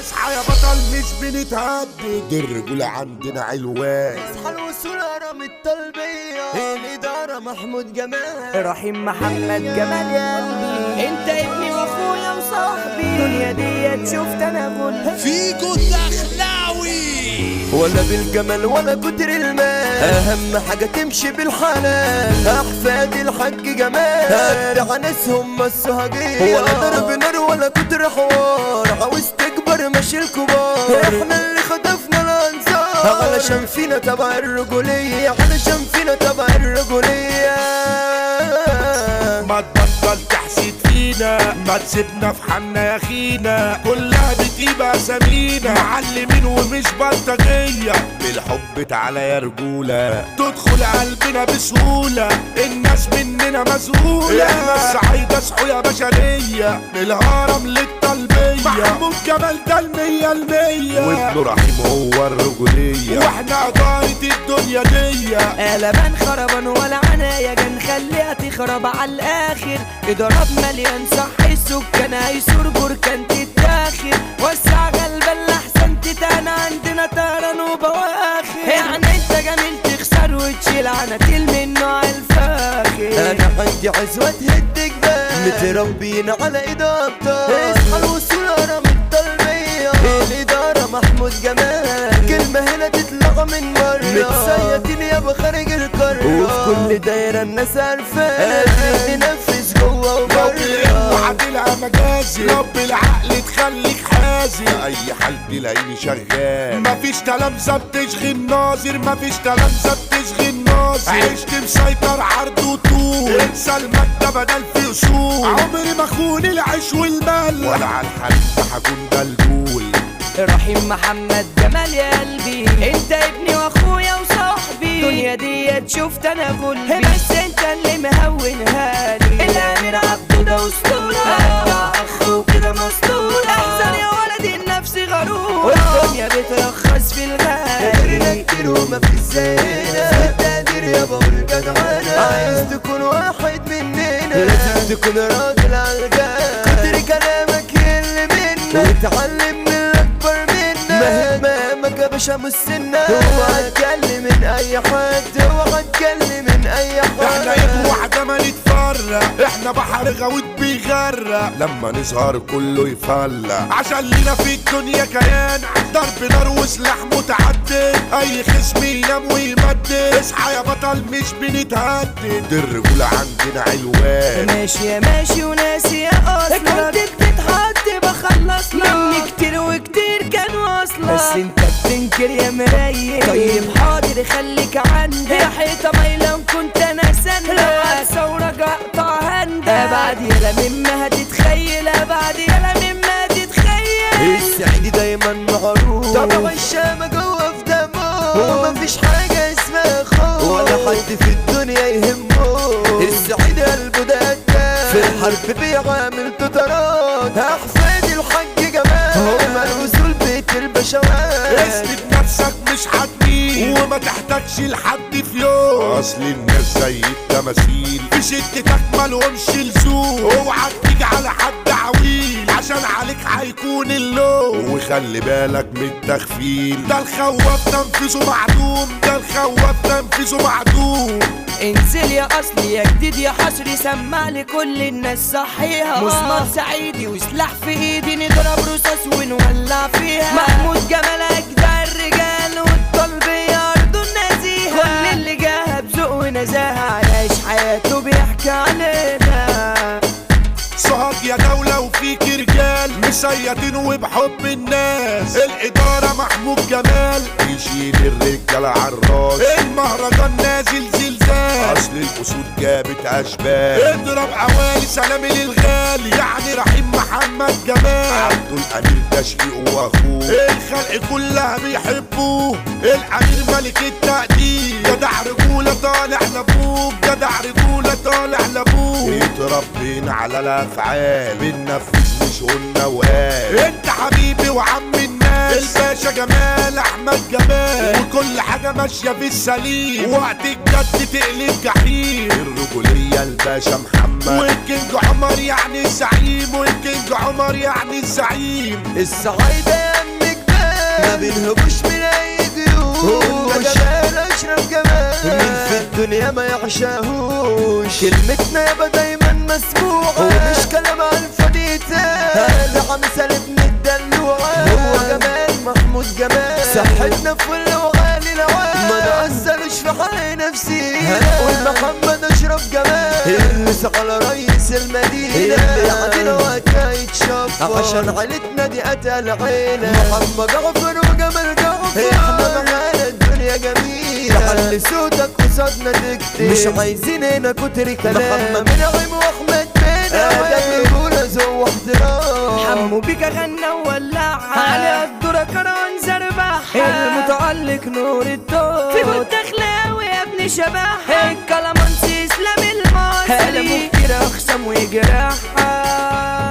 اصحى يا بطل مش بنتهدد، الرجولة عندنا علوان. اصحى الوصول هرم الطلبية، الإدارة محمود جمال، رحيم محمد جمال يا قلبي، انت ابني واخويا وصاحبي، الدنيا دي شفت انا غل فيكو الدخلاوي، ولا بالجمال ولا كتر المال، أهم حاجة تمشي بالحلال. أحفاد الحاج جمال أبدع ناسهم السهجية، ولا ضرب نار ولا كتر حوار، عاوز تكبر ماشي الكبار. احنا اللي خطفنا الأنصار، علشان فينا تبع الرجولية، علشان فينا تبع الرجولية. ما تبطل تحسد فينا، ما تسيبنا في حالنا يا خينا، كلها بتبقى سمينة، معلمين ومش بلطجية، بالحب تعالى يا رجولة، تدخل قلبنا بسهولة، الناس مننا مسؤولة، احنا الصعايدة صحوية بشرية، من الهرم للطلبية، محمود جمال ده 100%، وابنه رحيم هو الرجولية، واحنا إدارة الدنيا دي. قلبان خربان ولا عناية جن خليها تخرب على الآخر، إضراب مليان صح السكان هيسور بركان تتاخر، وسع غلبان لحسن تتانا عندنا طيران وبواخر، يعني انت جميل تخسر وتشيل عناتيل من نوع الفاخر. أنا عندي عزوة تهد جبال، متربيين على إيد أبطال، اصحى الوصول هرم الطلبية، الإدارة محمود جمال، كلمة هنا تطلع من مرة، متسيطين يابا خارج القارة، وفي كل دايرة الناس عارفانا، ننفذ جوه وبره، وعدلها مجازي، رب العقل تخليك حازي، اي حال تلاقيني شغال، مفيش تلامذة بتشغل ناظر، مفيش تلامذة بتشغل ناظر، عشت مسيطر عرض وطول، انسى المادة بدل في اصول، عمري ما اخون العيش والمال، ولا على الحال هكون دلدول. رحيم محمد جمال يا قلبي، انت ابني واخويا وصاحبي، الدنيا دي شفت انا غل، بس انت اللي مهونها لي، الامير عبده ده اسطوره، ابدع اخ وكده مسطوره، احسن يا ولدي النفس غرور، والدنيا بترخص في الغالي، غيرنا كتير وما في زينا، في التقدير يابا والجدعانة، عايز تكون واحد مننا، لازم تكون راجل عالجان، كتر كلامك يقل منا، وتعلم من الأكبر منا، مهمك يا باشا مش سنة، اوعى تكلم من أي حد، اوعى تكلم من أي حد، احنا ايد واحدة ما نتفرق، احنا بحر غويط بيغرق، لما نظهر كله يفلق، عشان لينا في الدنيا كيان، ضرب نار وسلاح متعدد، اي خصم ينام ويمدد، اصحى يا بطل مش بنتهدد، الرجولة عندنا علوان. ماشي يا ماشي وناسي يا اصلك، كنت بتتحط بخلص لك، مني كتير وكتير كان واصلك، بس انت بتنكر يا مريح، طيب حاضر خليك عندك، يا حيطة مايلة كنت انا سندك، لو هتصورك اقطع هندك، بعد يلا مما هتتخيل، بعد يلا مما هتتخيل، السعيد دايما معروف، طبعا الشام جوه في دمه، ومفيش حاجة اسمها خوف، ولا حد في الدنيا يهمه، السعيد قلبه ده قدام، في الحرب بيعامل تترات، أحفاد الحاج جمال، هما الوصول بيت البشوات، اثبت نفسك مش هتميل، وما تحتاجش لحد في يوم، اصل الناس زي التماثيل، في شدتك مالهمش لزوم، اوعى تيجي على حد عويل، عشان عليك هيكون اللوم، وخلي بالك من التخفيل، ده الخواف تنفيذه معدوم، ده الخواف تنفيذه معدوم. انزل يا اصلي يا جديد يا حصري، سمع لكل الناس صحيها، مسمار سعيدي وسلاح في ايدي، نضرب رصاص ونولع فيها، محمود جمال اجدع الرجال، والطلبية ارضه النزيهة، كل اللي جاها بذوق ونزاهة، عايش حياته بيحكي علينا، سوهاج يا دولة وفيك رجال مسيطين وبحب الناس، الإدارة محمود جمال يشيل الرجال عالراس، المهرجان نازل زلزال، أصل الأسود جابت أشبال، اضرب عوالي سلامي للغالي، يعني رحيم محمد جمال، عبده الأمير ده شقيقه وأخوه، الخلق كلها بيحبوه، الأمير ملك التقدير، جدع رجولة طالع لأبوه، جدع رجولة طالع لأبوه، اتربينا على الأفعال، بننفذ مش قلنا وقال، انت حبيبي وعم الناس، الباشا جمال أحمد جمال، وكل حاجة ماشية في السليم، وقت الجد تقلب جحيم، الرجولية الباشا محمد، والكينج عمر يعني الزعيم، والكينج عمر يعني الزعيم، الصعايدة ما بنهبوش من اي جيوش، ده جمال اشرف جمال مين في الدنيا ما يعشاهوش، كلمتنا يابا دايما مسموعة ومش كلام على الفاضي يتقال، ده مثال ابن الدلوعة هو جمال محمود جمال، صحتنا فل وغالي العال ما نأثرش في حال نفسي، هنقول محمد اشرف جمال المس على رئيس المدينة اللي عندنا وقتها يتشفر عشان عيلتنا دي قتل عيلة، محمد جعفر وجمال جعفر احنا معانا الدنيا جميلة، تعلي صوتك قصادنا تكتب مش عايزين هنا كتر كلام، محمد منعم واحمد بينا ده بيقولوا ذوق واحترام، حمو بيكا غنى وولعها على الدورة كران زربحها، المتألق نور الدور في بود دخلاوي يا ابن شبحها، الكلامانسي اسلام المصري هلا مفترى اخصم ويجرحها.